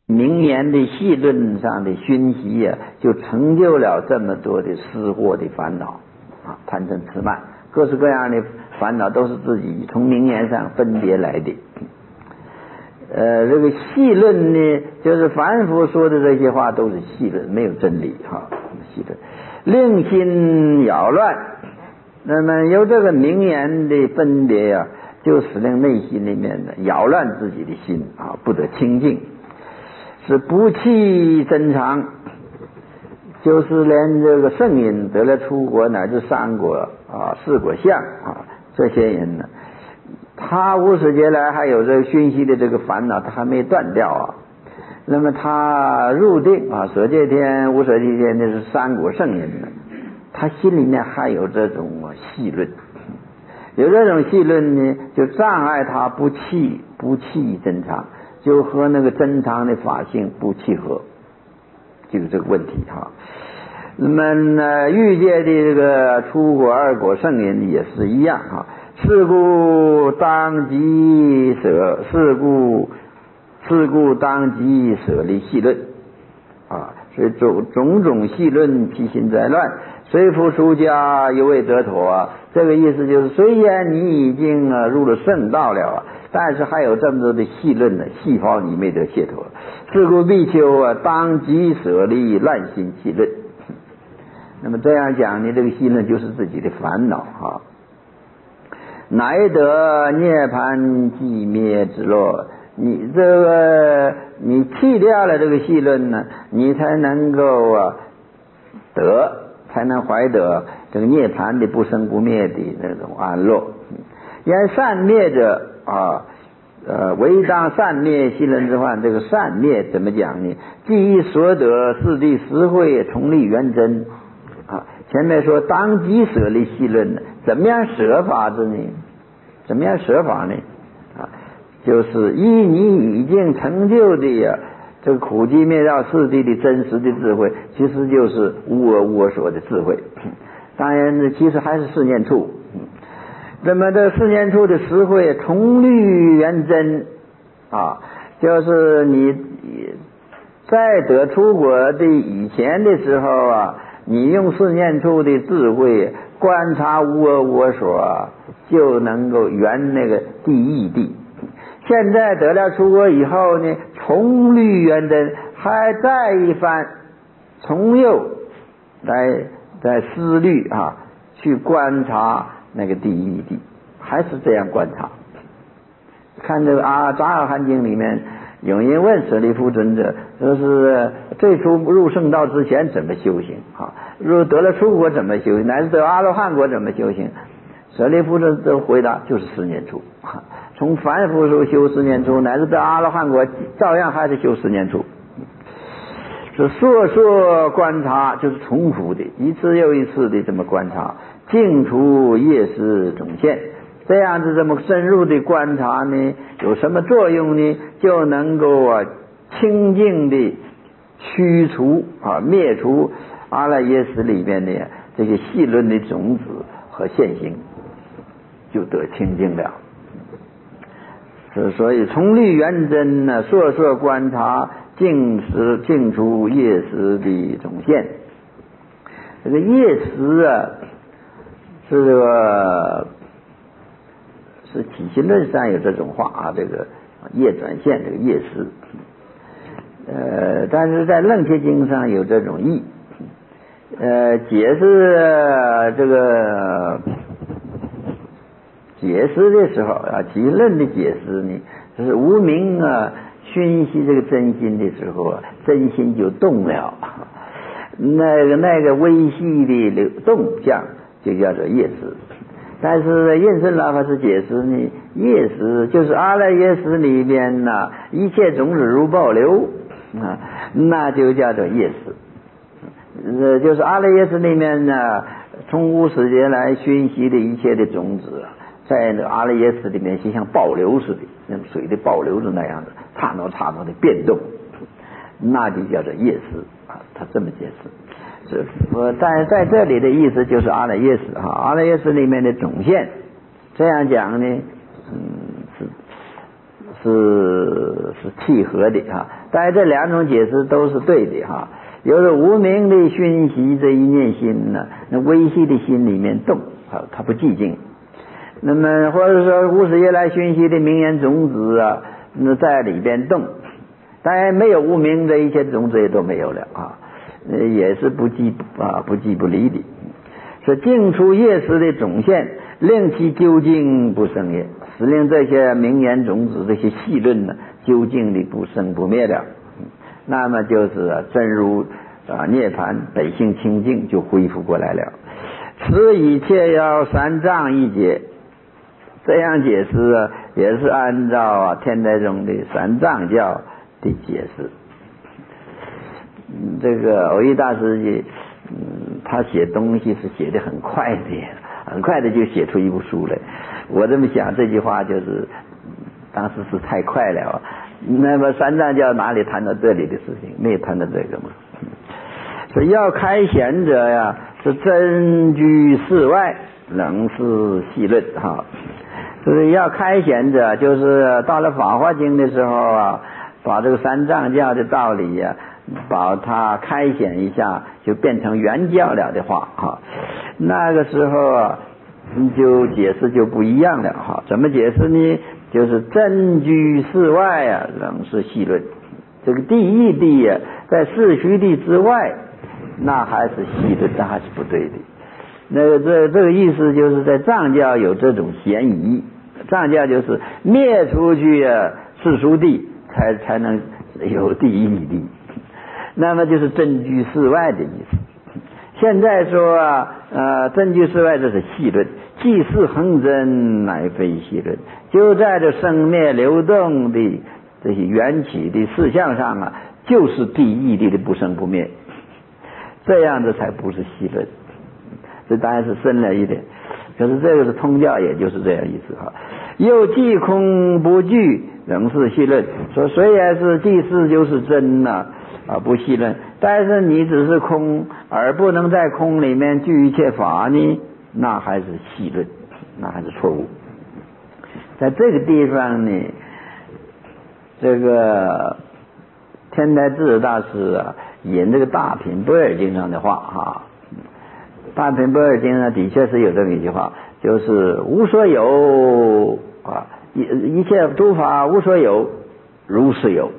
名言的细论上的熏习啊，就成就了这么多的私货的烦恼啊，贪嗔痴慢，各式各样的烦恼都是自己从名言上分别来的。这个细论呢，就是凡夫说的这些话都是细论，没有真理哈，细论令心扰乱。那么由这个名言的分别啊，就使令内心里面的扰乱自己的心啊，不得清净，是不弃真常。就是连这个圣人得了出国乃至三国啊、四国相啊，这些人呢，他无始劫来还有这个熏习的这个烦恼，他还没断掉啊。那么他入定啊，舍戒天、无舍戒天，那是三国圣人呢，他心里面还有这种细论，有这种细论呢，就障碍他不弃真常，就和那个真常的法性不契合，就是这个问题哈。那么呢，欲界的这个出国二国圣人也是一样哈。是故当即舍离细论啊，所以种种细论其心在乱，虽复出家犹未得妥啊。这个意思就是，虽然你已经入了圣道了啊，但是还有这么多的细论呢，细胞你没得解脱。是故比丘啊，当即舍离乱心细论。那么这样讲呢，这个细论就是自己的烦恼啊。乃得涅槃寂灭之乐。你这个你弃掉了这个细论呢，你才能够才能怀得这个涅槃的不生不灭的那种安乐。因善灭者啊，唯当善灭细论之患。这个善灭怎么讲呢？既已所得四谛实慧，从立圆真啊。前面说当即舍离细论呢，怎么样舍法子呢？怎么样舍法呢？啊，就是依你已经成就的这个苦集灭道四谛的真实的智慧，其实就是无我无我所的智慧。当然呢，其实还是四念处。那么这四念处的实慧从律圆真啊，就是你在得出国的以前的时候啊，你用四念处的智慧观察无我无我所啊，就能够圆那个第一谛。现在得了出国以后呢，从律圆真，还再一番从右来在思虑啊，去观察那个第一谛，还是这样观察。看这个杂阿含经里面有人问舍利弗尊者，就是最初入圣道之前怎么修行啊？得了出国怎么修行？乃至得阿罗汉国怎么修行？舍利弗尊者回答就是四念处。从凡夫时候修四念处，乃至得阿罗汉国，照样还是修四念处。是烁观察，就是重复的，一次又一次的这么观察，净除业识总现。这样子这么深入的观察呢，有什么作用呢？就能够清净的驱除灭除阿赖耶识里面的这些细论的种子和现行，就得清净了。所以从律圆真呢，烁观察，净除业识的总现。这个业识啊，是这个是体系论上有这种话啊，这个业转现，这个业识。但是在楞伽经上有这种义。解释这个解释的时候啊，体系论的解释呢，就是无明熏习这个真心的时候啊，真心就动了，那个微细的流动向就叫做业识。但是印顺喇法师解释呢，业识就是阿赖耶识里边一切种子如暴流那就叫做业识。就是阿赖耶识里面从无始劫来熏习的一切的种子在那个阿赖耶识里面就像暴流似的，那水的暴流是那样的，刹那的变动，那就叫做业识他这么解释。但在这里的意思就是阿赖耶识阿赖耶识里面的总现。这样讲呢， 是契合的哈。当然这两种解释都是对的哈。有了无明的熏习这一念心呢，那微细的心里面动啊，它不寂静。那么或者说无始以来熏习的名言种子啊，那在里边动，当然没有无明的一切种子也都没有了啊，也是不寂不离的。说净除业识的种现，令其究竟不生也，使令这些名言种子这些细论呢，究竟的不生不灭了。那么就是真如涅槃本性清净就恢复过来了。此以切要三藏一解，这样解释也是按照天台宗的三藏教的解释。这个藕益大师他写东西是写得很快的，很快的就写出一部书来。我这么想，这句话就是当时是太快了。那么三藏教哪里谈到这里的事情？没有谈到这个嘛。所以要开显者呀，是真居世外，仍是细论哈。就是要开显者，就是到了《法华经》的时候啊，把这个三藏教的道理呀，把它开显一下，就变成原教了的话哈。那个时候啊，就解释就不一样了哈。怎么解释呢？就是真居世外啊，仍是细论。这个第一地啊，在世虚地之外，那还是细论，那还是不对的。那个这个意思就是在藏教有这种嫌疑，藏教就是灭出去世俗地才能有第一地，那么就是真居世外的意思。现在说真居世外这是细论，既是恒真乃非细论，就在这生灭流动的这些缘起的事项上啊，就是第一地的不生不灭，这样子才不是细论。这当然是深了一点，可是这个是通教，也就是这样意思哈。又既空不具，仍是细论。说虽然是既是就是真呐不细论，但是你只是空，而不能在空里面具一切法呢，那还是细论，那还是错误。在这个地方呢，这个天台智者大师引这个大品般若经上的话哈。大品般若经呢，的确是有这么一句话，就是无所有一切诸法无所有，如是有。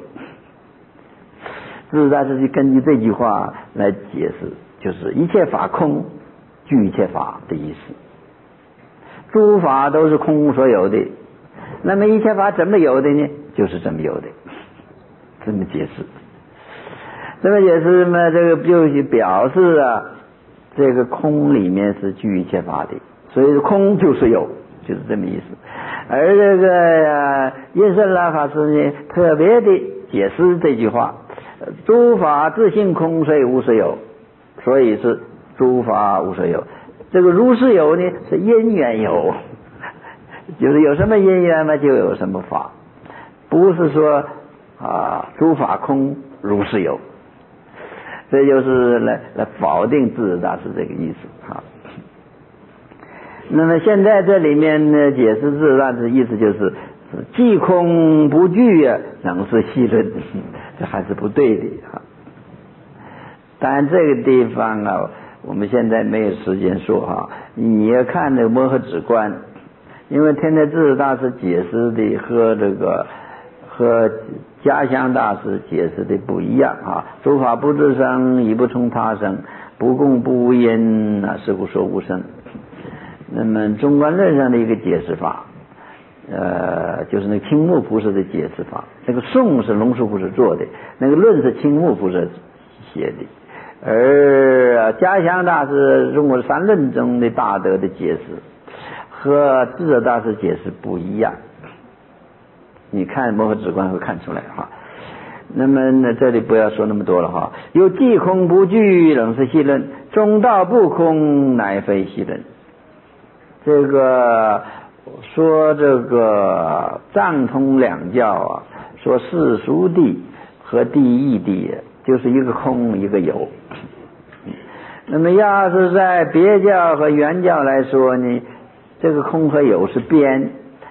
智者大师就根据这句话来解释，就是一切法空，具一切法的意思。诸法都是空无所有的，那么一切法怎么有的呢？就是这么有的，这么解释。这么解释嘛，这个就是表示这个空里面是具一切法的，所以空就是有，就是这么意思。而这个印顺拉法师呢，特别的解释这句话：诸法自性空，所以无所有，所以是诸法无所有。这个如是有呢，是因缘有，就是有什么因缘嘛，就有什么法，不是说诸法空如是有。这就是来否定智者大师这个意思哈。那么现在这里面呢，解释智者大师的意思就是既空不具仍是细论，这还是不对的哈。当然这个地方我们现在没有时间说哈。你要看这个摩诃止观，因为天台智者大师解释的和家乡大师解释的不一样诸法不自生，亦不从他生，不共不无因是故说无生。那么中观论上的一个解释法就是那个青木菩萨的解释法，那个颂是龙树菩萨做的，那个论是青木菩萨写的。而家乡大师中国三论中的大德的解释和智者大师解释不一样，你看摩诃止观会看出来那么这里不要说那么多了又既空不具，仍是细论；中道不空，乃非细论。这个说这个藏通两教说世俗地和第一地就是一个空一个有。那么要是在别教和原教来说呢，这个空和有是边，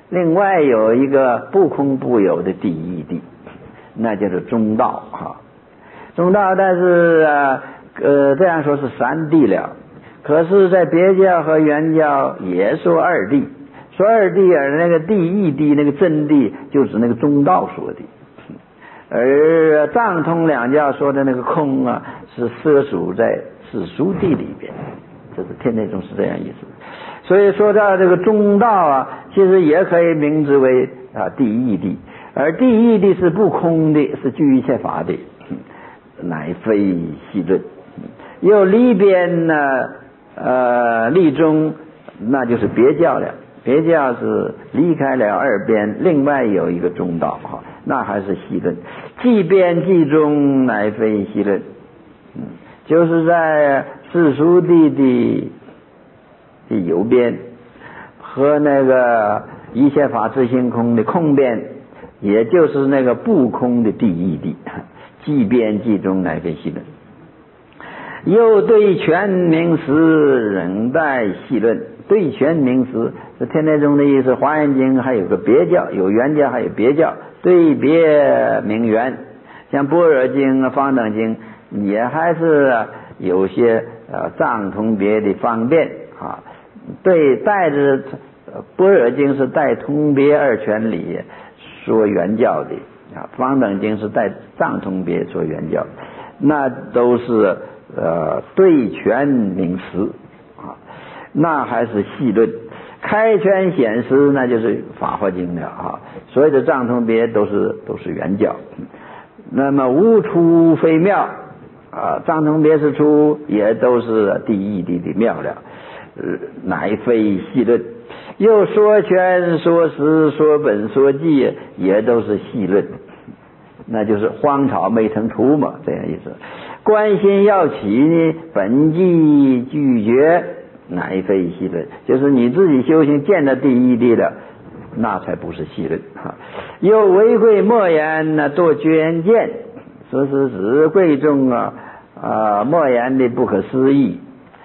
另外有一个不空不有的第一地，那就是中道哈。中道但是这样说是三地了，可是在别教和原教也说二地，说二地而那个第一地那个真谛就指那个中道说的，而藏通两教说的那个空啊是摄属在世俗地里边，这是天台宗是这样意思。所以说到这个中道啊，其实也可以名之为第一地，而第一地是不空的，是具一切法的，乃非细论。又离边呢立中，那就是别教了，别教是离开了二边，另外有一个中道哈，那还是细论。即边即中，乃非细论，就是在世俗地的有边和那个一切法自性空的空边，也就是那个不空的第一地，即边即中，乃非细论。又对全名实仍待细论。对全名实是天台宗的意思，华严经还有个别教，有原教还有别教，对别名缘，像般若经方等经也还是有些藏通别的方便啊。对，带着般若经是带通别二全理说原教的啊，方等经是带藏通别说原教，那都是对全名实啊，那还是细论。开权显实那就是法华经了啊，所有的藏通别都是原教。那么无出非妙啊，藏通别是出，也都是第一地的妙了，乃非细论。又说权说实说本说迹也都是细论，那就是荒草没成土嘛，这样意思。关心要起呢，本际拒绝，乃非细论，就是你自己修行见到第一地了，那才不是细论哈。又违规莫言呢，多捐见，说是指贵重莫言的不可思议，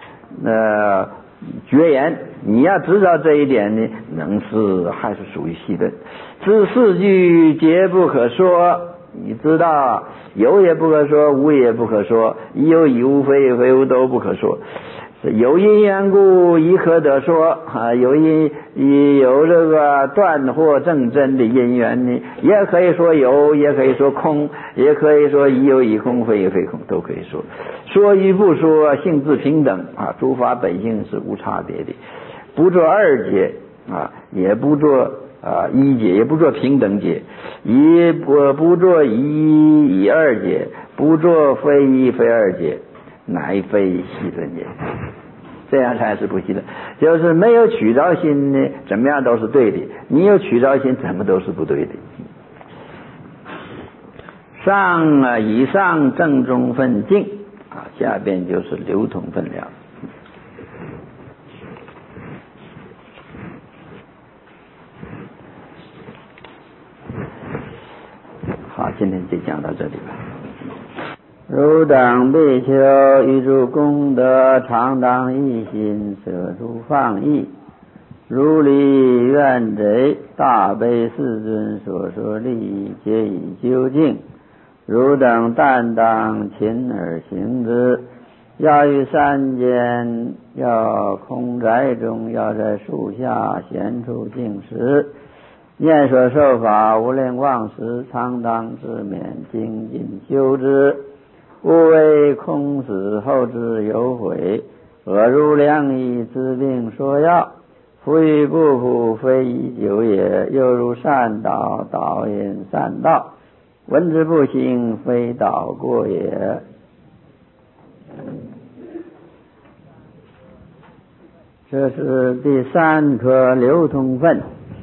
绝言，你要知道这一点呢，能是还是属于细论。知四句皆不可说，你知道有也不可说，无也不可说，已有已无，非有非无，都不可说。有因缘故，亦可得说啊，有这个断惑正真的因缘呢，也可以说有，也可以说空，也可以说已有已空，非有非空，都可以说。说与不说，性质平等啊，诸法本性是无差别的，不做二解啊，也不做一解，也不做平等解，也不做一二解，不做非一非二解，乃非细论也。这样才是不细论，就是没有取着心呢，怎么样都是对的；你有取着心，怎么都是不对的。以上正中分境啊，下边就是流通分了。好，今天就讲到这里吧。汝等比丘，欲诸功德，常当一心，舍诸放逸。如理愿贼，大悲世尊所说利益，皆以究竟。汝等但当勤而行之。要于山间，要空宅中，要在树下闲处静时，念所受法，无令忘时，常当自勉，精进修之。勿为空死后之有悔，恶如良医治病说药，夫与不服，非以久也。又如善导，导引善道，闻之不行，非导过也。这是第三颗流通分，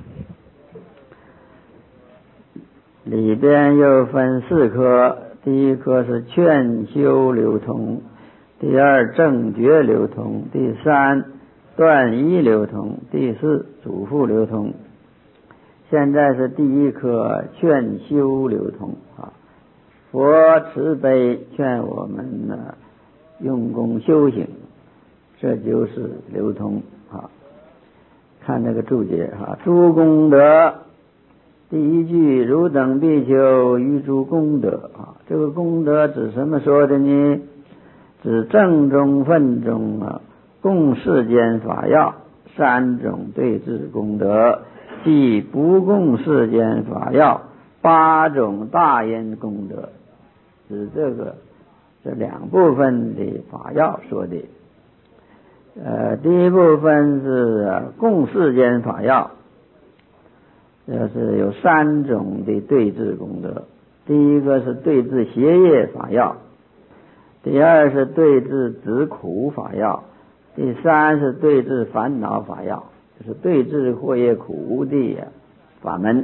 里边又分四颗。第一颗是劝修流通，第二正觉流通，第三断疑流通，第四嘱咐流通。现在是第一颗劝修流通啊，佛慈悲劝我们呢用功修行，这就是流通啊。 看那个注解哈，诸功德第一句汝等必求于诸功德啊，这个功德指什么说的呢？指正中分中共世间法要三种对治功德，即不共世间法要八种大因功德，指这两部分的法要说的。第一部分是共世间法要，就是有三种的对治功德。第一个是对治邪业法要，第二是对治止苦法要，第三是对治烦恼法要，就是对治惑业苦的法门。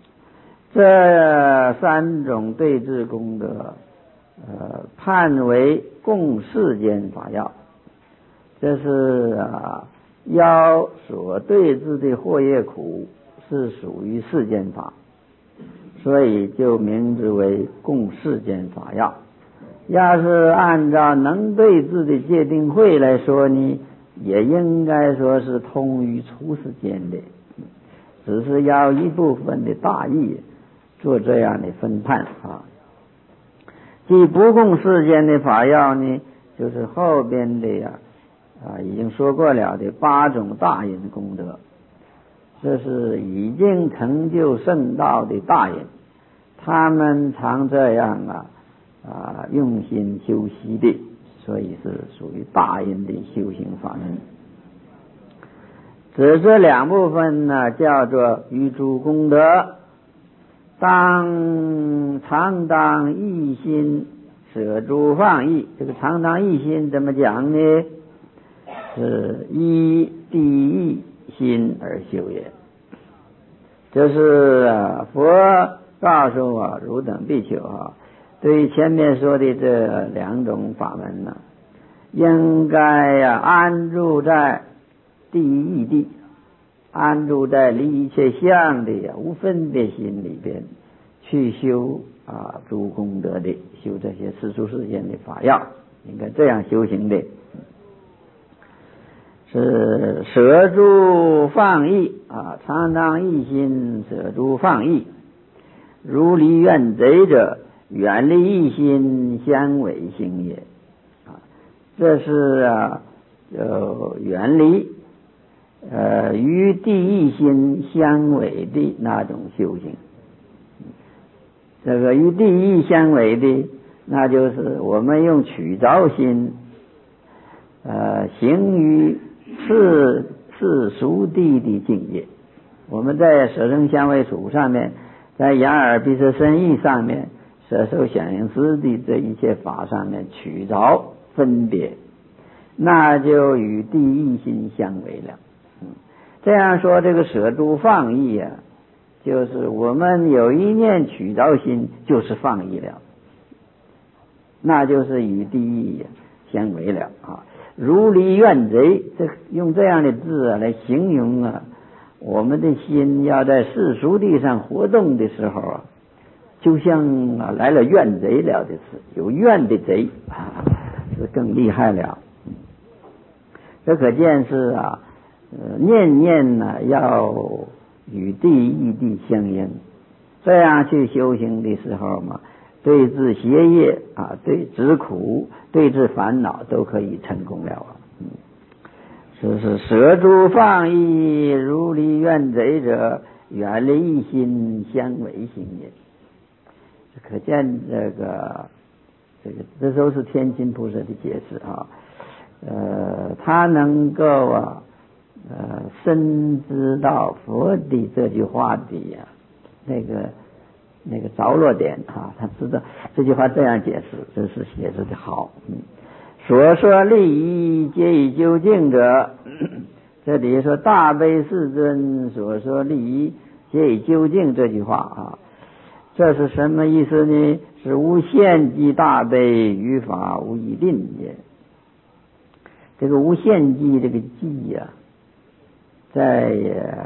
这三种对治功德判为共世间法要，这是要所对治的惑业苦是属于世间法，所以就名之为共世间法要。要是按照能对治的戒定慧来说呢，也应该说是通于出世间的，只是要一部分的大义做这样的分判即不共世间的法要呢，就是后边的已经说过了的八种大因功德，这是已经成就圣道的大因，他们常这样用心修习的，所以是属于大因的修行法门。这两部分呢，叫做于诸功德，常当一心舍诸放逸。这个常当一心怎么讲呢？是依第一心而修也。就是佛告诉汝等必求对于前面说的这两种法门呢，应该安住在第一义谛，安住在离一切相的无分别心里边去修诸功德的，修这些世俗世间的法要，应该这样修行的。是舍诸放逸常当一心舍诸放逸，如离怨贼者，远离一心相违行也这是远离与第一心相违的那种修行。这个与第一相违的，那就是我们用取着心行于世俗谛的境界。我们在舍生相违处上面，在眼耳鼻舌身意上面，色受想行识的这一切法上面取着分别，那就与第一心相违了。这样说，这个舍诸放逸就是我们有一念取着心，就是放逸了，那就是与第一相违了如离怨贼，用这样的字来形容我们的心要在世俗地上活动的时候就像来了怨贼了的是，有怨的贼是更厉害了。这可见是念念要与第一谛相应，这样去修行的时候嘛，对治邪业对治苦，对治烦恼都可以成功了是舍诸放逸，如离怨贼者，远离一心相违行也。可见这都是天亲菩萨的解释他能够深知到佛的这句话的那个着落点他知道这句话这样解释，这是解释的好所说利益皆以究竟者，这里说大悲世尊所说利益皆以究竟这句话这是什么意思呢？是无限极大悲于法无一定也。这个无限极这个极在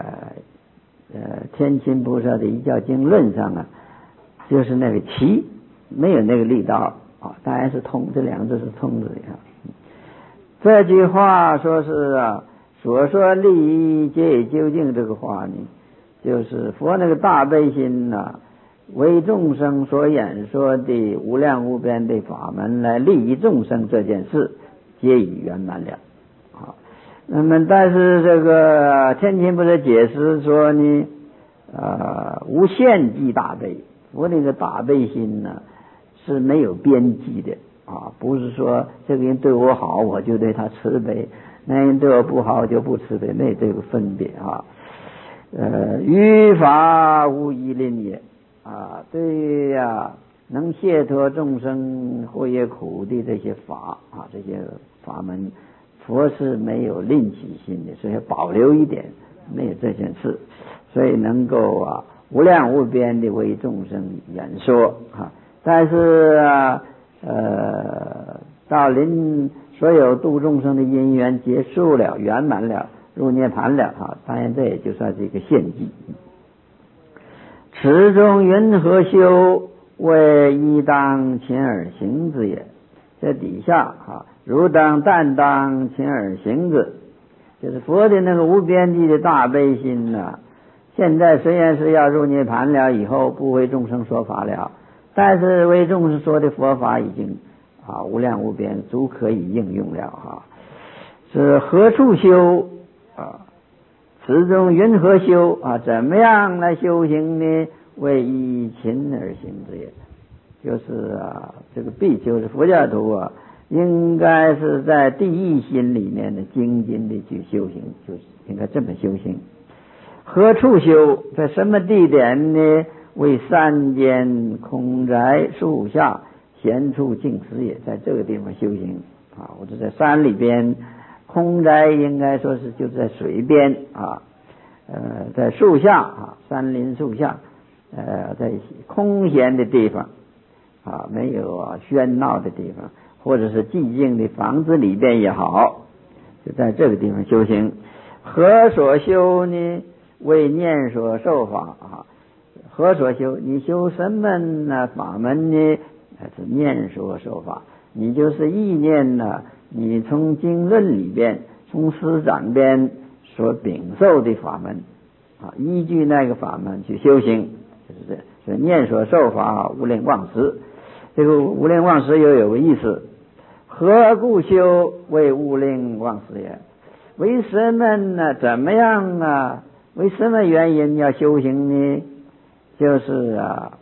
天亲菩萨的一教经论上就是那个齐，没有那个力道当然是通，这两个字是通的这句话说是所说利益皆以究竟这个话呢，就是佛那个大悲心呐，为众生所演说的无量无边的法门来利益众生这件事，皆已圆满了。那么但是这个天亲不是解释说呢，无限极大悲，佛那个大悲心呢是没有边际的不是说这个人对我好我就对他慈悲，那人对我不好就不慈悲，没有这个分别于法无依吝也对能解脱众生或业苦的这些法这些法门，佛是没有吝惜心的，所以保留一点，没有这件事，所以能够无量无边的为众生演说但是到临所有度众生的因缘结束了，圆满了，入涅盘了当然这也就算是一个献祭。此中云何修，为一当勤而行之也。这底下如当但当勤而行之，就是佛的那个无边际的大悲心现在虽然是要入涅盘了，以后不为众生说法了，但是为众生说的佛法已经无量无边，足可以应用了是何处修此中云何修怎么样来修行呢？为依勤而行之也。就是这个比丘是佛教徒应该是在第一心里面的精进的去修行，就是应该这么修行。何处修？在什么地点呢？为山间空宅树下闲处静思也，在这个地方修行或者在山里边，空宅应该说是就在水边在树下山林树下在空闲的地方没有喧闹的地方，或者是寂静的房子里边也好，就在这个地方修行。何所修呢？为念所受法何所修？你修什么法门呢？是念所受法，你就是意念你从经论里边，从师长边所禀受的法门依据那个法门去修行，就是这。所以念所受法无令忘失，这个无令忘失又有个意思，何故修？为无令忘失也。为什么呢？怎么样为什么原因要修行呢？就是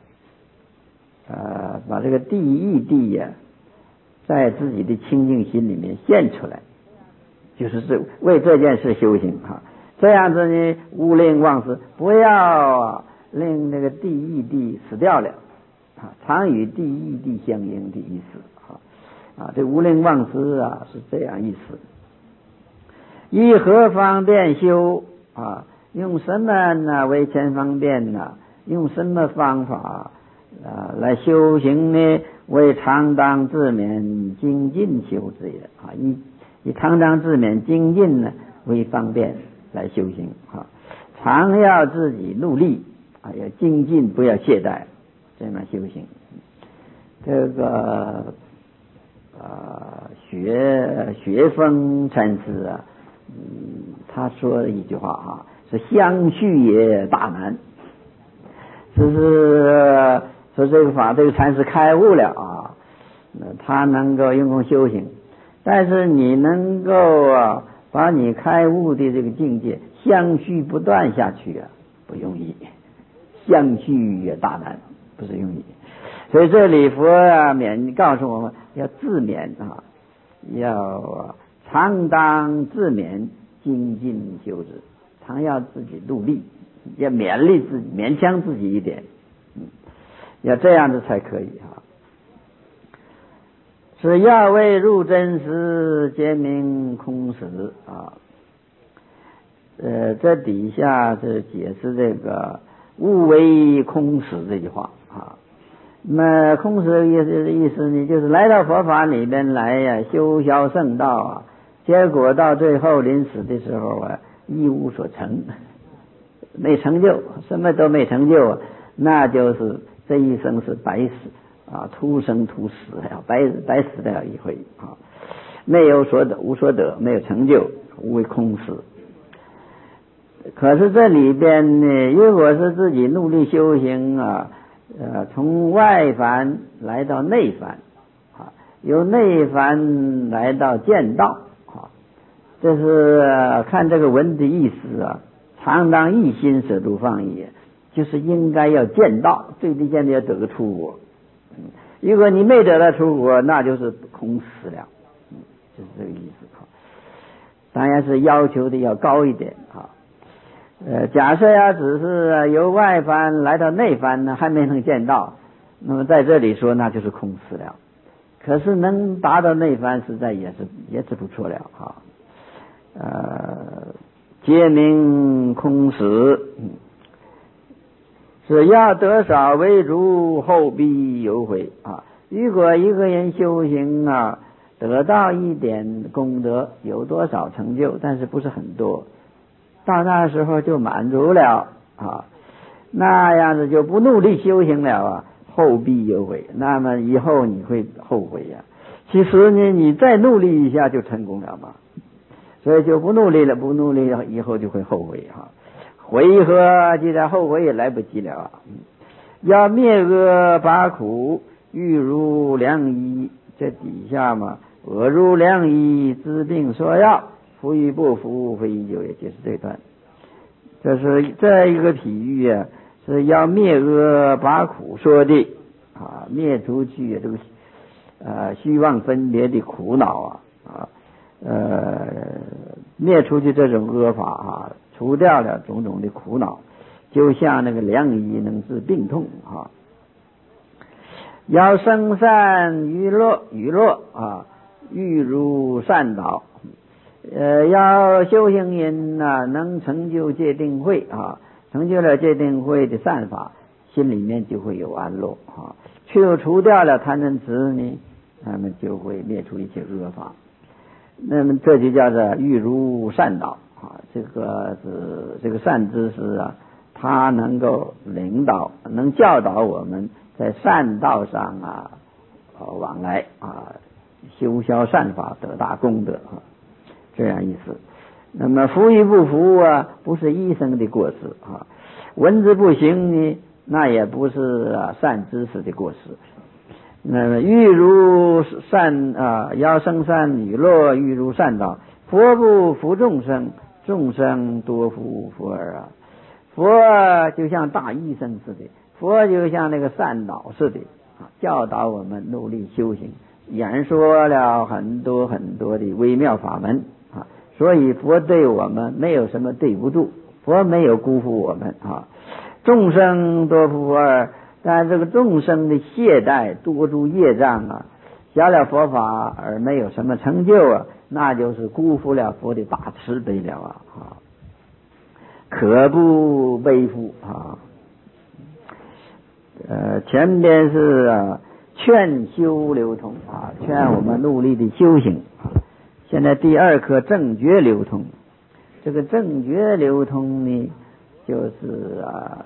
把这个第一谛在自己的清净心里面现出来，就是为这件事修行这样子呢，无令忘失，不要令那个第一谛死掉了常与第一谛相应的意思这无令忘失是这样意思。以何方便修用什么呢为前方便用什么方法来修行呢？为常当自勉精进修之也以常当自勉精进为方便来修行常要自己努力要精进，不要懈怠，这么修行。这个学风禅师他说了一句话是相续也大难，就是说这个法这个禅师开悟了他能够用功修行，但是你能够把你开悟的这个境界相续不断下去不容易，相续也大难，不是容易。所以这里佛告诉我们要自勉要常当自勉精进修之，常要自己努力，要勉励自己，勉强自己一点要这样子才可以是要为入真实皆明空实这底下是解释这个勿为空实这句话那么空实的意思呢，就是来到佛法里边来修销圣道结果到最后临死的时候一无所成，没成就，什么都没成就那就是这一生是白死徒生徒死白死掉一回没有所得，无所得，没有成就无为空死。可是这里边呢，如果是自己努力修行啊，从外凡来到内凡啊，由内凡来到见道啊，这是看这个文的意思啊，常当一心舍度放逸，就是应该要见道，最低限度要得个出国。如果你没得到出国，那就是空死了，就是这个意思啊。当然是要求的要高一点啊。假设要只是由外凡来到内凡呢，还没能见到，那么在这里说那就是空死了。可是能达到内凡，实在也是不错了啊。皆名空死，只要得少为主，后必有悔啊。如果一个人修行啊，得到一点功德，有多少成就，但是不是很多，到那时候就满足了啊，那样子就不努力修行了啊，后必有悔。那么以后你会后悔呀。其实呢，你再努力一下就成功了嘛，所以就不努力了，不努力以后就会后悔哈。悔何？既然后悔也来不及了啊！要灭恶拔苦，欲入良医。这底下嘛，恶入良医，治病说药，服与不服，非已久，也就是这段。这是这一个比喻啊，是要灭恶拔苦说的啊，灭出去这个虚妄分别的苦恼灭出去这种恶法啊，除掉了种种的苦恼，就像那个良医能治病痛啊。要生善娱乐啊，欲如善导。要修行人能成就戒定慧啊，成就了戒定慧的善法，心里面就会有安乐啊。除掉了贪嗔痴呢，那么就会灭除一切恶法。那么这就叫做欲如善导啊，这个善知识啊，它能够领导，能教导我们在善道上往来修消善法，得大功德啊，这样意思。那么服与不服不是医生的过失啊，文字不行呢，那也不是善知识的过失。那么欲如善要生善与乐，欲如善导。佛不服众生，众生多服佛耳啊。佛就像大医生似的，佛就像那个善导似的教导我们努力修行，演说了很多很多的微妙法门所以佛对我们没有什么对不住，佛没有辜负我们众生多服佛耳。但这个众生的懈怠，多诸业障学了佛法而没有什么成就那就是辜负了佛的大慈悲了可不背负前边是劝修流通劝我们努力的修行现在第二课正觉流通。这个正觉流通呢，就是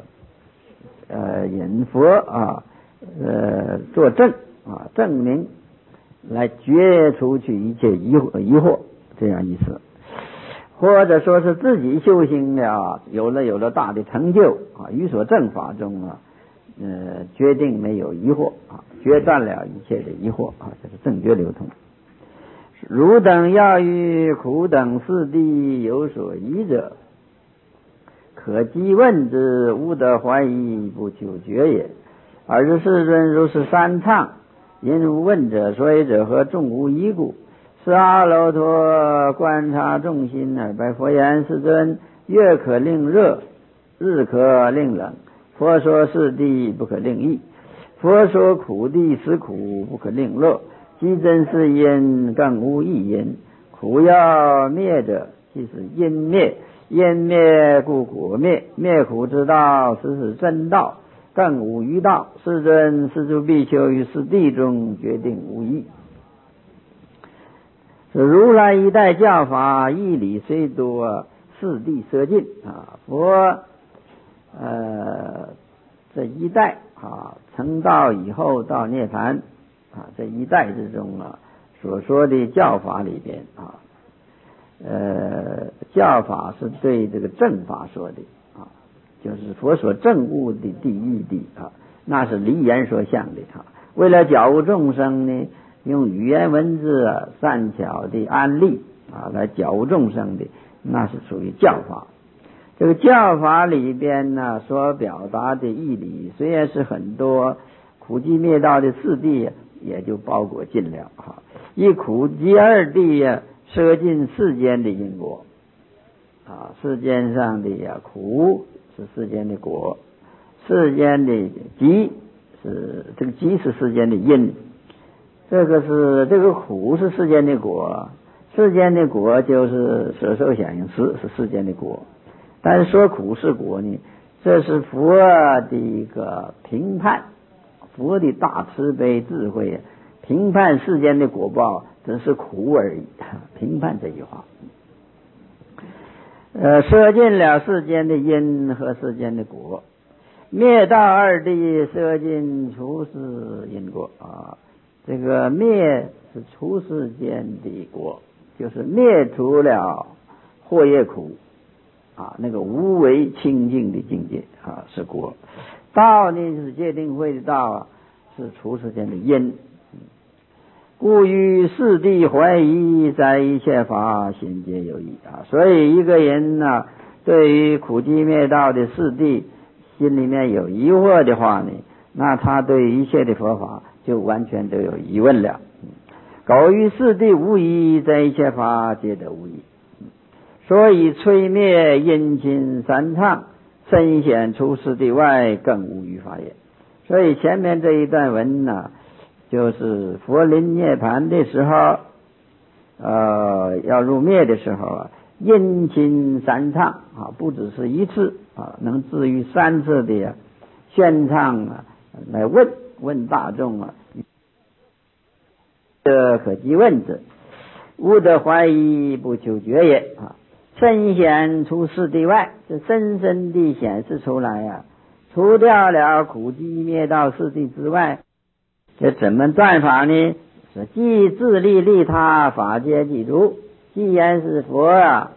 引佛作证证明来决除去一切疑惑，这样意思。或者说是自己修行了，有了大的成就于所正法中决定没有疑惑决断了一切的疑惑这是正觉流通。汝等要于苦等四谛有所疑者，可即问之，无得怀疑，不求决也。尔时世尊如是三唱，因汝问者，所以者何？众无一故。是阿耨多观察众心而白佛言：世尊，月可令热，日可令冷。佛说是谛，不可令异。佛说苦谛，实苦，不可令乐。即真是因，更无异因。苦要灭者，即是因灭。因灭故果灭，灭苦之道，实是真道，更无余道。世尊，是诸比丘于四谛中决定无异。如来一代教法，义理虽多，四谛摄尽佛这一代成道以后到涅槃这一代之中所说的教法里边教法是对这个正法说的啊，就是佛所证悟的第一谛啊，那是离言所向的啊。为了教悟众生呢，用语言文字善巧的案例啊来教悟众生的，那是属于教法。这个教法里边呢，所表达的义理虽然是很多，苦集灭道的四谛也就包裹尽了哈。以苦集二谛摄尽世间的因果啊，世间上的苦是世间的果，世间的集是这个集是世间的因，这个苦是世间的果，世间的果就是色受想行识是世间的果。但是说苦是果呢，这是佛的一个评判，佛的大慈悲智慧评判世间的果报只是苦而已，评判这句话。摄尽了世间的因和世间的果，灭道二谛摄尽除世因果啊。这个灭是除世间的果，就是灭除了祸业苦啊，那个无为清净的境界啊是果。道呢是戒定慧的道啊，是除世间的因。故于四谛怀疑，在一切法心皆有疑啊。所以一个人呢，对于苦集灭道的四谛心里面有疑惑的话呢，那他对一切的佛法就完全都有疑问了。苟于四谛无疑，在一切法皆得无疑。所以摧灭阴亲三藏，深显出四谛外，更无余法也。所以前面这一段文呢，就是佛临涅盘的时候，要入灭的时候啊，阴亲三唱啊，不只是一次啊，能至于3次的宣唱啊，来问大众啊，这可即问之，无得怀疑，不求决也啊。深显出四谛外，这深深地显示出来啊，除掉了苦集灭道四谛之外，这怎么断法呢？是既自利利他，法皆具足。既然是佛啊，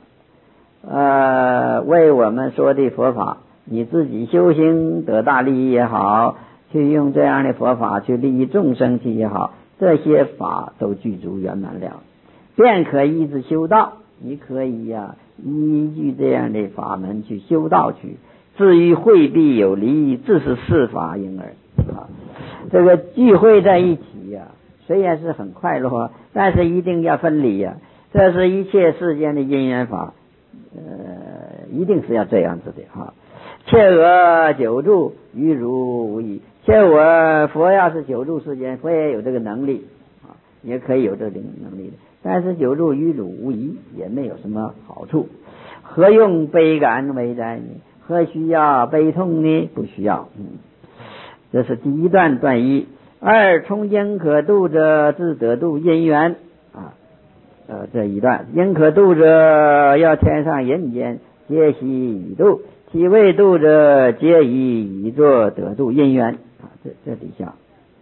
为我们说的佛法，你自己修行得大利益也好，去用这样的佛法去利益众生去也好，这些法都具足圆满了，便可依之修道。你可以依据这样的法门去修道去。至于会必有离，自是事法因而啊。这个聚会在一起虽然是很快乐，但是一定要分离这是一切世间的因缘法，一定是要这样子的切我久住于如无异。切我佛要是久住世间，佛也有这个能力也可以有这个能力的，但是久住于汝无疑，也没有什么好处。何用悲感为哉呢？何需要悲痛呢？不需要。这是第一段断一。二，从因可度者自得度因缘这一段，因可度者要天上人间皆悉以度，其未度者皆以作得度因缘这底下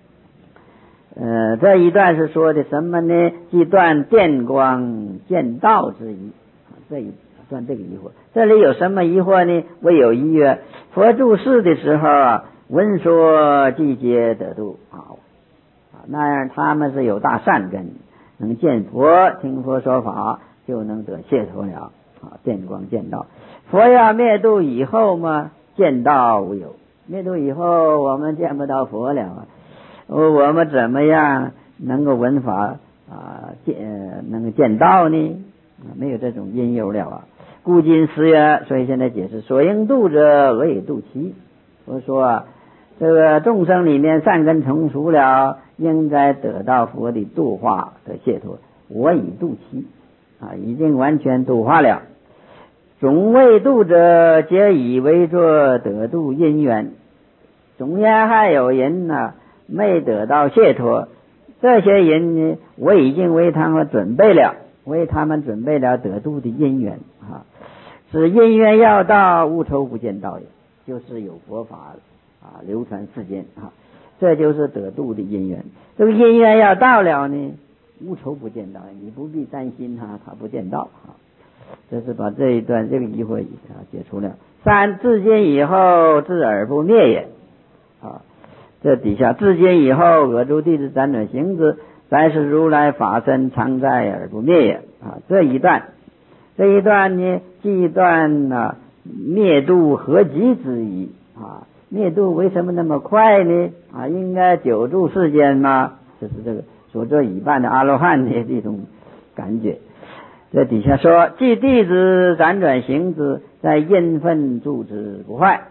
这一段是说的什么呢？即断电光见道之疑断这个疑惑。这里有什么疑惑呢？唯有一曰，佛住世的时候闻说即皆得度那样他们是有大善根，能见佛听佛说法，就能得解脱了电光见道。佛要灭度以后嘛，见道无有。灭度以后我们见不到佛了我们怎么样能够闻法能够见道呢？没有这种因由了故今时曰，所以现在解释，所应度者何以度其？我说这个众生里面善根成熟了，应该得到佛的度化的解脱。我已度其已经完全度化了。总未度者，皆以为作得度因缘。中间还有人没得到解脱，这些人呢，我已经为他们准备了得度的因缘是因缘要到，无愁不见道也，就是有佛法流传世间这就是得度的因缘。这个因缘要到了呢，无愁不见道，你不必担心他不见道这是把这一段这个疑惑解除了。三，至今以后自而不灭也。这底下至今以后恶诸弟子辗转行之，乃是如来法身常在而不灭也。这一段呢，即断灭度何及之意。灭度为什么那么快呢？应该久住世间吗？这是这个所作已办的阿罗汉的这种感觉。这底下说，即弟子辗转行之，在因分住之不坏，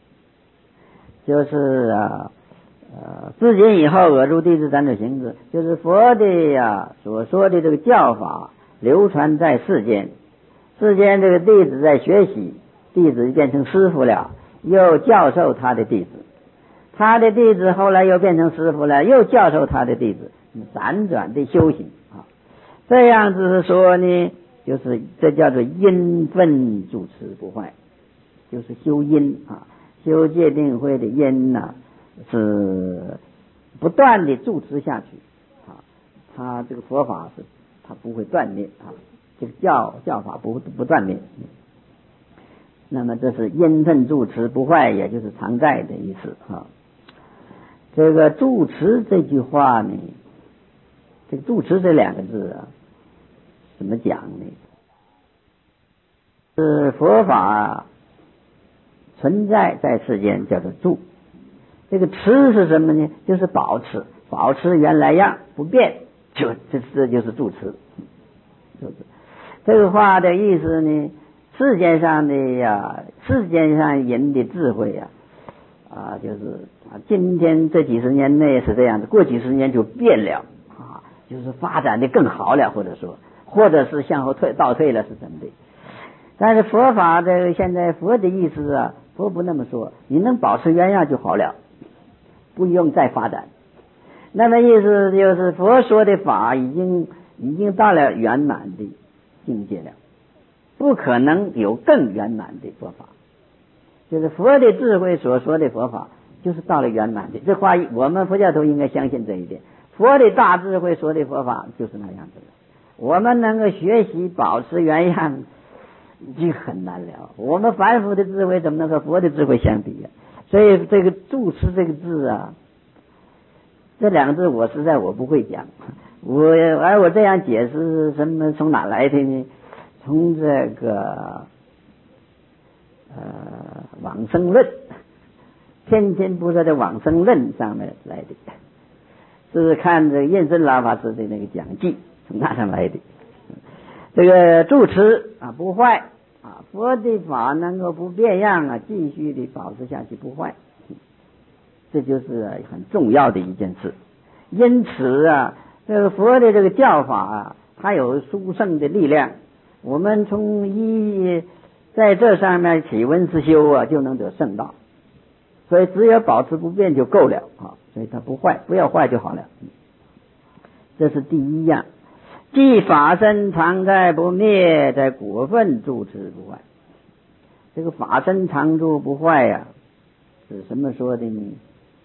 就是自今以后恶诸弟子辗转行之，就是佛的所说的这个教法流传在世间，世间这个弟子在学习，弟子变成师傅了，又教授他的弟子，他的弟子后来又变成师傅了，又教授他的弟子，辗转的修行这样子说呢，就是这叫做因分住持不坏，就是修因修戒定慧的因是不断的住持下去他这个佛法是他不会断裂这个教法不断裂。那么这是因分住持不坏，也就是常在的意思这个住持这句话呢，这个住持这两个字怎么讲呢？是佛法存在在世间叫做住，这个持是什么呢？就是保持原来样不变，这就是住持。这个话的意思呢，世间上人的智慧就是今天这几十年内是这样的，过几十年就变了就是发展的更好了，或者是向后倒退了，是真的。但是佛法这个现在佛的意思佛不那么说，你能保持原样就好了，不用再发展。那么意思就是佛说的法已经到了圆满的境界了，不可能有更圆满的佛法。就是佛的智慧所说的佛法就是到了圆满的，这话我们佛教徒应该相信这一点。佛的大智慧说的佛法就是那样子的，我们能够学习保持原样已经很难了，我们凡夫的智慧怎么能和佛的智慧相比所以这个住持这个字这两个字我实在不会讲，而我这样解释什么从哪来的呢？从这个往生论，天天菩萨的往生论上面来的，是看这个印顺老法师的那个讲记，从那上来的。这个住持不坏佛的法能够不变样继续的保持下去不坏，这就是很重要的一件事。因此这个佛的这个教法它有殊胜的力量，我们从在这上面起闻思修就能得圣道，所以只有保持不变就够了所以它不坏，不要坏就好了。这是第一样，即法身常在不灭，在果分住持不坏。这个法身常住不坏是什么说的呢？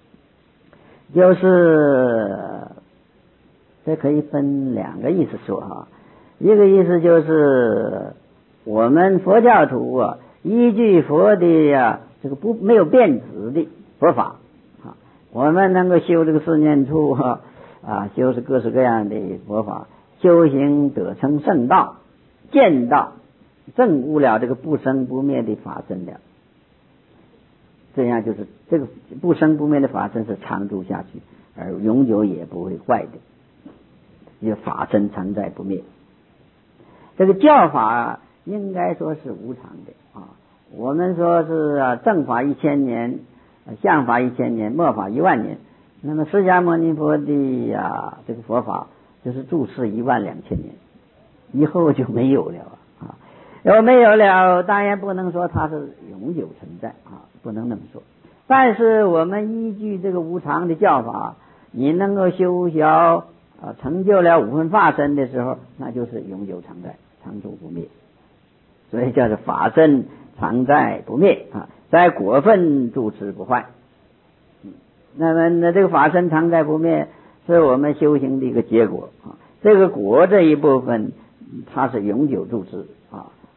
就是这可以分两个意思说一个意思就是我们佛教徒依据佛的这个没有变质的佛法我们能够修这个四念处修是各式各样的佛法，修行得成圣道，见到证悟了这个不生不灭的法身了，这样就是这个不生不灭的法身是常住下去，而永久也不会坏的，因为法身常在不灭。这个教法应该说是无常的我们说是正法1000年，相法1000年，末法10000年。那么释迦牟尼佛的这个佛法就是住世12000年，以后就没有了有没有了，当然不能说它是永久存在不能那么说。但是我们依据这个无常的教法，你能够修学成就了五分法身的时候，那就是永久常在，常住不灭，所以叫做法身常在不灭在果分住持不坏。那么这个法身常在不灭是我们修行的一个结果这个果这一部分它是永久住持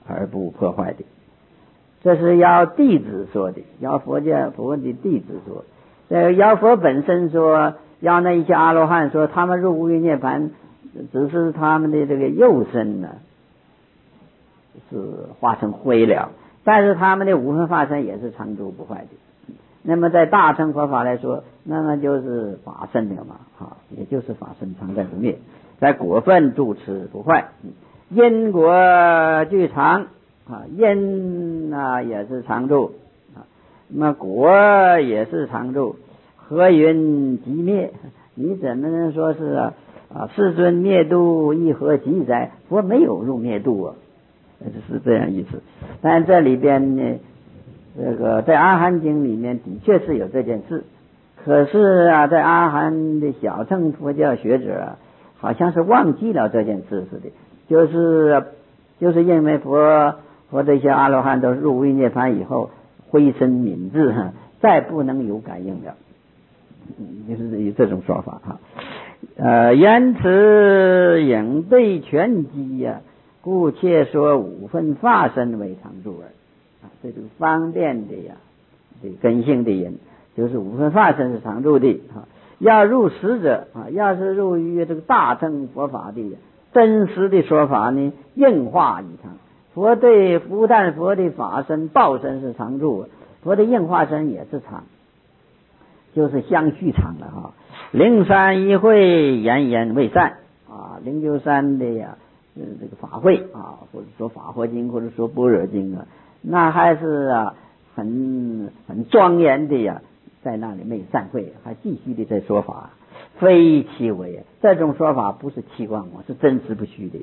而不破坏的。这是要弟子说的，要佛的弟子说。要佛本身说，要那一些阿罗汉说，他们入无余涅盘，只是他们的这个肉身呢是化成灰了，但是他们的五分法身也是常住不坏的。那么在大乘佛法来说，那么就是法身了嘛，也就是法身常在不灭，在果分住持不坏，因果俱常因也是常住那么果也是常住，何云即灭？你怎么能说是世尊灭度亦何即哉？佛没有入灭度是这样意思。但这里边呢，这个在阿含经里面的确是有这件事，可是在阿含的小乘佛教学者好像是忘记了这件事似的，就是因为佛这些阿罗汉都入无余涅盘以后灰身泯智，再不能有感应了，就是以这种说法言辞应对全机故切说五分法身为常住这个方便的这根性的人，就是五分法身是常住的要入实者要是入于这个大乘佛法的真实的说法呢，应化以常。不但佛的法身报身是常住，佛的应化身也是常，就是相续常了灵山一会言未散灵鹫山的这个法会或者说法华经或者说般若经那还是很庄严的在那里没散会，还继续的在说法，非其为这种说法不是期望是真实不虚的。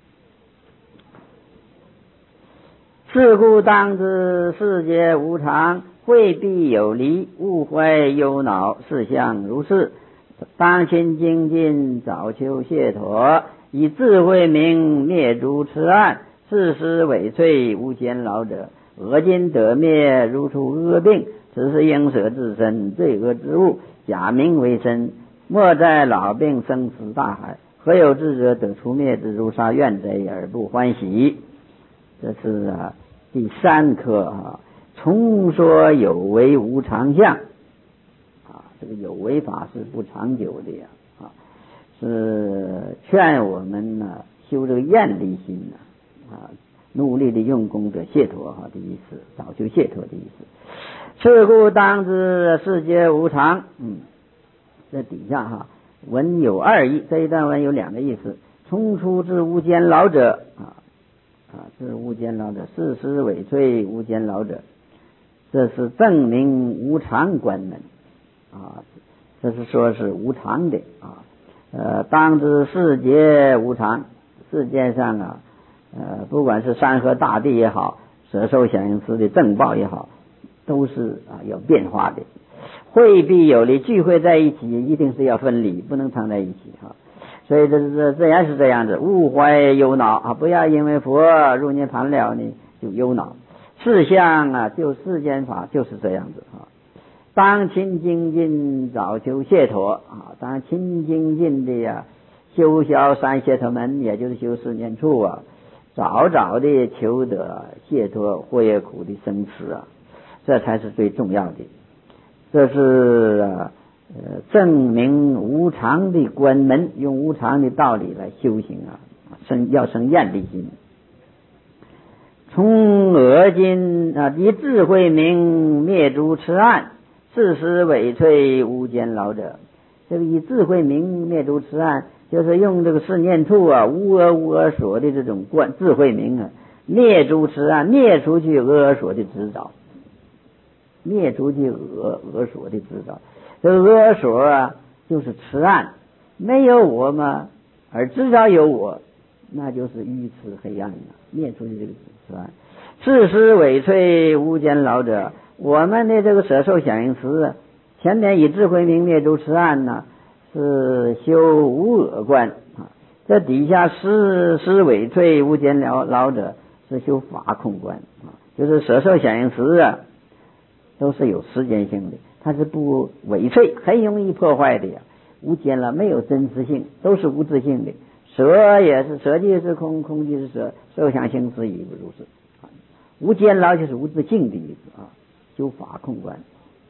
是故当知世界无常，慧必有离，误会忧恼，事相如是。当亲精进，早求解脱，以智慧明灭诸痴暗，事实委萃无间劳者，恶尽得灭，如除恶病，此是应舍自身罪恶之物，假名为身，莫在老病生死大海，何有智者得除灭之如杀怨贼而不欢喜？这是第三课重说有为无常相这个有为法是不长久的是劝我们修这个愿力心努力的用功得解脱的意思，早求解脱的意思。是故当知世界无常这底下文有二义，这一段文有两个意思。冲出至无间劳者是无间劳者，事实委萃无间劳者，这是证明无常观门这是说是无常的当知世界无常，世界上不管是山河大地也好，舍受响应思的正报也好，都是有变化的。会必有离，聚会在一起一定是要分离，不能常在一起所以自然是这样子，勿怀忧恼不要因为佛入涅盘了呢就忧恼。事相就世间法就是这样子当勤精进，早求解脱当勤精进的修消三解脱门，也就是修四念处早的求得解脱祸苦的生死这才是最重要的。这是证明无常的观门，用无常的道理来修行要生愿力心。从恶尽以智慧明灭诸痴暗，事实委萃无间劳者。这个以智慧明灭诸痴暗，就是用这个四念处无恶所的这种智慧明灭诸痴暗，灭出去恶所的执着，灭出去恶所的执着。这个恶所就是痴暗，没有我嘛，而知道有我，那就是愚痴黑暗灭出去这个痴暗。事实委萃无间劳者，我们的这个舍受响应思前面以智慧明灭诸痴暗是修无我观这底下事实委萃无间劳者是修法空观就是舍受响应思都是有时间性的，它是不委萃，很容易破坏的无间了，没有真实性，都是无自性的， 舍也是，舍即是空，空即是舍，受想行识亦不如是。无间牢就是无自性的意思啊，修法空观。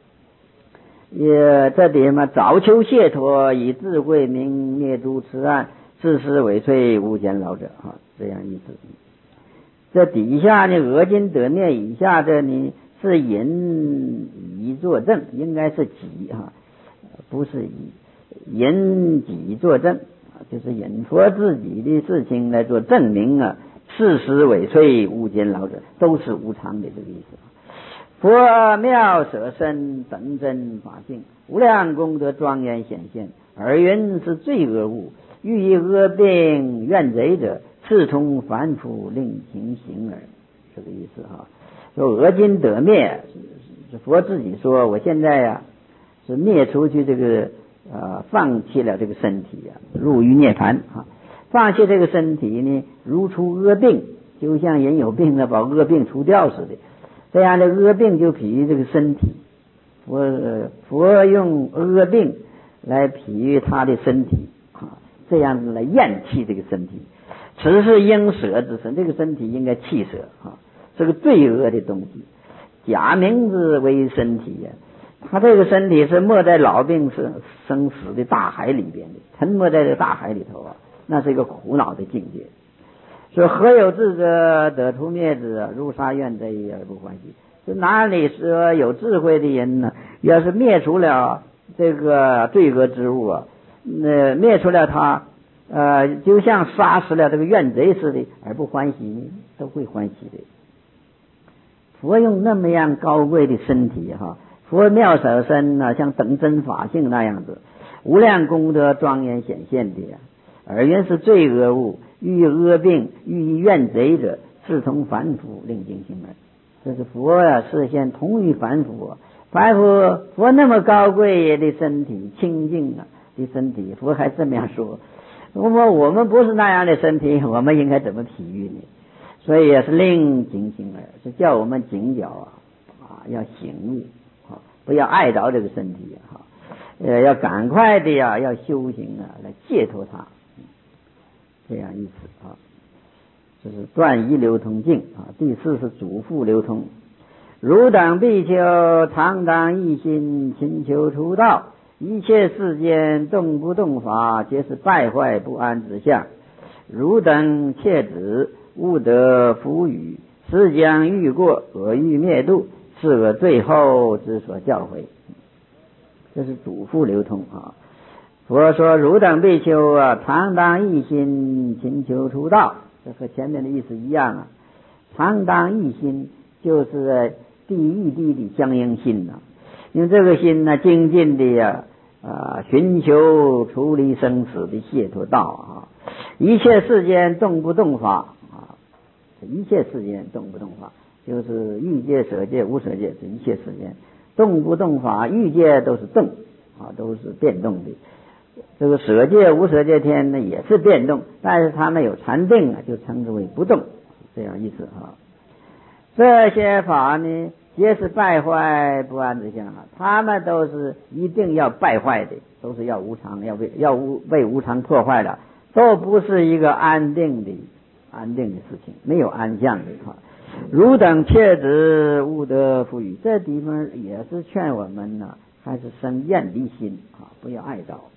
也这里嘛，早求解脱，以智慧明灭诸痴暗，自是为摧无间牢者啊，这样意思。这底下呢，恶尽得灭以下这呢是引以作证，应该是己啊，不是引己作证啊，就是引佛自己的事情来做证明啊。事实为摧无间牢者，都是无常的这个意思。佛妙舍身等真法性，无量功德庄严显现，而云是罪恶物，欲以恶病怨贼者，刺通凡夫令行行耳。这个意思哈。说恶尽得灭，是佛自己说，我现在呀是灭出去这个放弃了这个身体啊，入于涅槃啊。放弃这个身体呢，如除恶病，就像人有病了，把恶病除掉似的。这样的恶病就比喻这个身体，佛用恶病来比喻他的身体啊，这样子来厌弃这个身体。此是应舍之身，这个身体应该弃舍啊，这个罪恶的东西。假名字为身体呀，他这个身体是没在老病生死的大海里边的，沉没在这个大海里头啊。那是一个苦恼的境界。说何有智者得除灭之，如杀怨贼而不欢喜。就哪里说有智慧的人呢？要是灭除了这个罪恶之物啊，灭除了它，就像杀死了这个怨贼似的，而不欢喜，都会欢喜的。佛用那么样高贵的身体哈，佛妙舍身呢，像等真法性那样子，无量功德庄严显现的呀。而原是罪恶物，欲恶病，欲怨贼者，视同凡夫，令行行耳。这是佛啊，视线同于凡夫啊。凡夫佛那么高贵的身体，清净啊的身体，佛还这么样说。我们不是那样的身体，我们应该怎么体育呢？所以也是令行行耳，是叫我们警觉要醒悟啊，不要爱着这个身体啊，要赶快的要修行来解脱它。这样意思啊，这是断一流通境啊。第四是主妇流通，汝等必求常当一心，勤求出道，一切世间动不动法，皆是败坏不安之相。汝等切止，勿得弗语，是将欲过，恶欲灭度，是我最后之所教诲。这是主妇流通啊。佛说汝等必求常当一心，勤求出道，这和前面的意思一样啊。常当一心就是地狱地的相应心用这个心精进的寻求处理生死的解脱道一切世间动不动法一切世间动不动法就是欲界、舍界、无舍界，这一切世间动不动法，欲界都是动都是变动的。这个舍界、无舍界天呢也是变动，但是它们有禅定就称之为不动，这样意思这些法呢，皆是败坏不安之相他们都是一定要败坏的，都是要无常，要被无常破坏的，都不是一个安定的事情，没有安相的汝等切止，勿得弗语。这地方也是劝我们还是生厌离心不要爱着。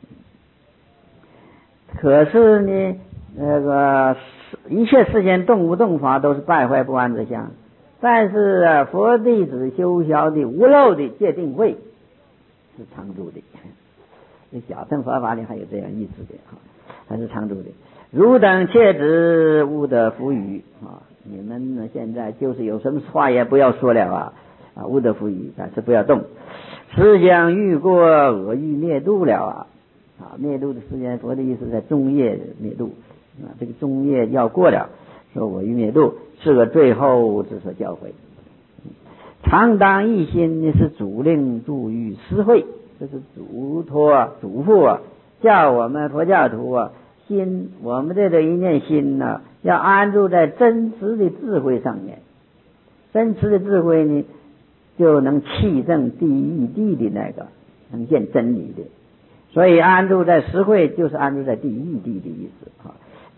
可是呢，那个一切世间动不动法都是败坏不安之相，但是佛弟子修学的无漏的戒定慧是常住的。这小乘佛法里还有这样意思的还是常住的。汝等切止，勿得弗语你们现在就是有什么话也不要说了勿得弗语，但是不要动。是将欲过，恶欲灭度了灭度的时间，佛的意思在中业灭度这个中业要过了，说我欲灭度是个最后之所教诲。常当一心是主令助于施惠，这是嘱咐叫我们佛教徒心，我们这一念心要安住在真实的智慧上面。真实的智慧呢，就能契证地狱地的那个，能见真理的。所以安住在实惠就是安住在地狱地的意思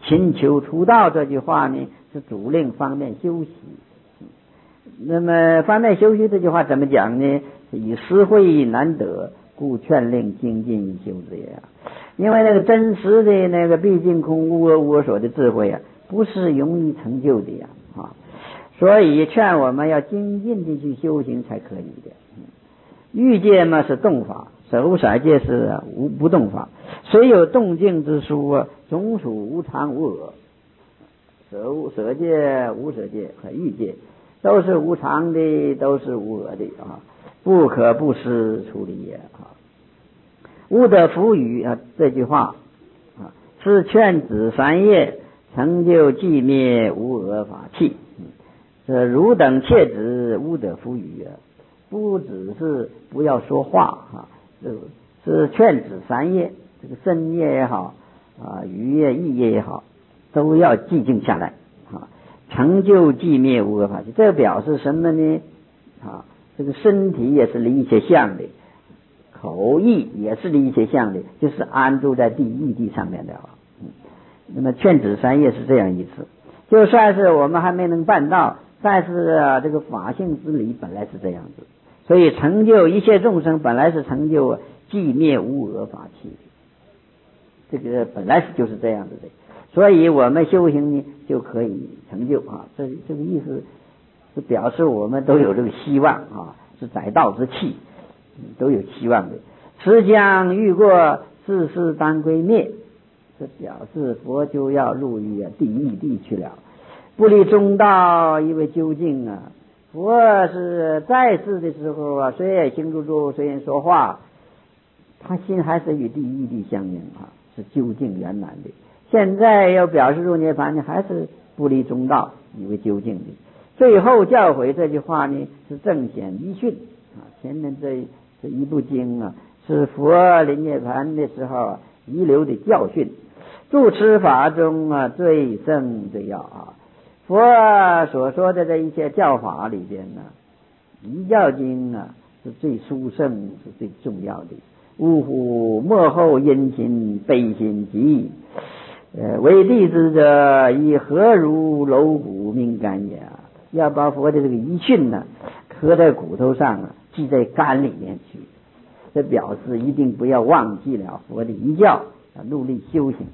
勤求出道这句话呢，是主令方面修习。那么方面修习这句话怎么讲呢？以实惠难得，故劝令精进以修之也。因为那个真实的那个毕竟空无我无我所的智慧啊，不是容易成就的呀所以劝我们要精进的去修行才可以的。欲界嘛是动法，舍色界是无不动法。虽有动静之殊啊，总属无常无我。舍界、无舍界和欲界都是无常的，都是无我的不可不思处理也无得福语这句话是劝子三业成就寂灭无我法器。这汝等切指无得福语不只是不要说话是劝子三业，这个身业也好语业意业也好，都要寂静下来成就寂灭无我法器。这表示什么呢这个身体也是离一切相的，口意也是离一切相的，就是安住在第一地上面的那么劝子三业是这样意思。就算是我们还没能办到，但是这个法性之理本来是这样子，所以成就一切众生本来是成就寂灭无我法器，这个本来就是这样子的，所以我们修行呢就可以成就这个意思是表示我们都有这个希望是载道之器，都有期望的。持将欲过，世事当归灭，这表示佛就要入于第一地去了。不离中道，因为究竟佛是在世的时候虽然行住坐虽然说话，他心还是与第一地相应是究竟圆满的。现在要表示入涅槃呢，还是不离中道，以为究竟的。最后教诲这句话呢，是正显遗训前面这一部经是佛临涅槃的时候遗留的教训。住持法中最胜最要佛所说的这一切教法里边遗教经是最殊胜，是最重要的。呜呼，幕后殷勤悲心急，为弟子者以何如楼骨命肝也。要把佛的这个遗训刻在骨头上记在肝里面去，这表示一定不要忘记了佛的遗教努力修行。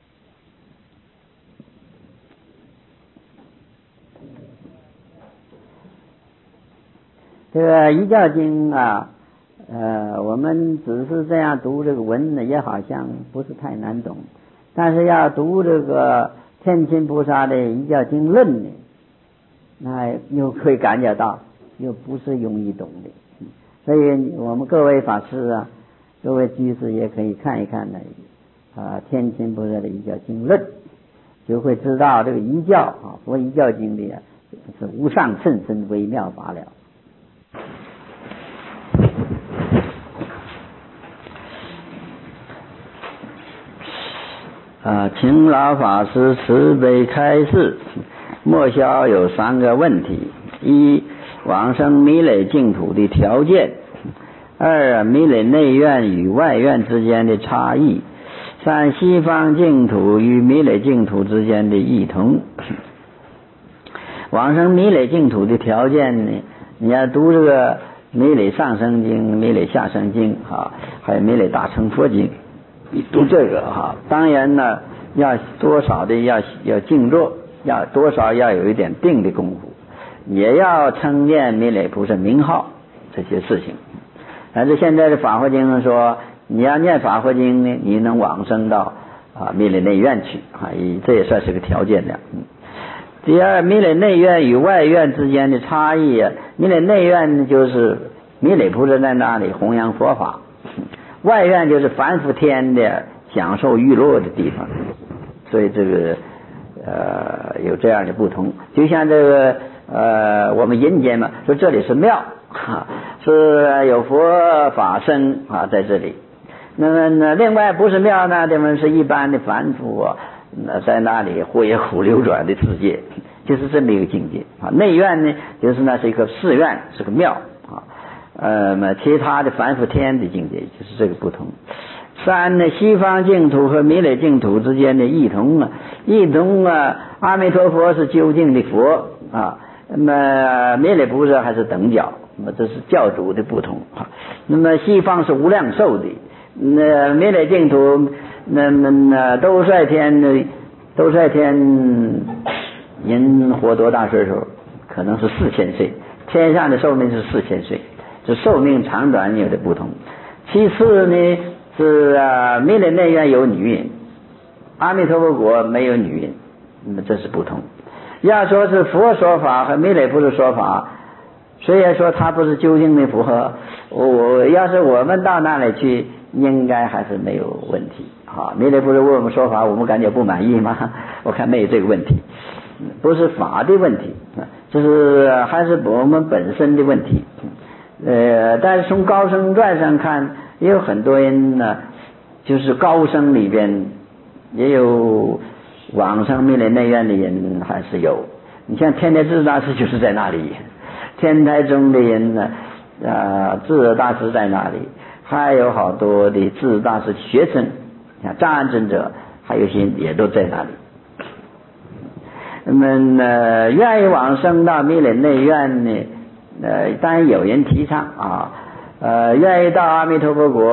这个遗教经我们只是这样读这个文也好像不是太难懂，但是要读这个天亲菩萨的遗教经论呢，那又可以感觉到又不是容易懂的。所以我们各位法师各位居士也可以看一看天亲菩萨的遗教经论，就会知道这个遗教佛遗教经里是无上甚深微妙法了。请老法师慈悲开示，末消有3个问题：一、往生弥勒净土的条件；二、弥勒内院与外院之间的差异；三、西方净土与弥勒净土之间的异同。往生弥勒净土的条件呢，你要读这个弥勒上生经、弥勒下生经还有弥勒大乘佛经，你读这个当然呢要多少的要静坐，要多少要有一点定的功夫，也要称念弥勒菩萨名号这些事情。但是现在的法华经上说，你要念法华经呢，你能往生到弥勒内院去这也算是个条件的。第二，弥勒内院与外院之间的差异弥勒内院呢，就是弥勒菩萨在那里弘扬佛法，外院就是凡夫天的享受娱乐的地方，所以这个有这样的不同。就像这个我们阴间嘛，说这里是庙是有佛法僧在这里。那么另外不是庙那地方是一般的凡夫在那里会虎流转的世界，就是这么一个境界内院呢，就是那是一个寺院，是个庙其他的凡夫天的境界就是这个不同。三呢，西方净土和弥勒净土之间的异同一同阿弥陀佛是究竟的佛啊，那么弥勒菩萨还是等觉，那么这是教主的不同啊。那么西方是无量寿的，那弥勒净土，那么兜率天人活多大岁数？可能是4000岁，天上的寿命是4000岁，这寿命长短有的不同。其次呢是弥勒内院有女人，阿弥陀佛国没有女人，那么这是不同。要说是佛说法和弥勒菩萨说法，虽然说他不是究竟的佛，要是我们到那里去，应该还是没有问题啊。弥勒菩萨为我们说法，我们感觉不满意吗？我看没有这个问题，不是法的问题，这是还是我们本身的问题。但是从高僧传上看，也有很多人呢，就是高僧里边也有往生弥勒内院的人还是有。你像天台智大师就是在那里，天台宗的人呢，智大师在那里，还有好多的智大师学生，像张安尊者，还有些也都在那里。那么愿意往生到弥勒内院呢，当然有人提倡啊，愿意到阿弥陀佛国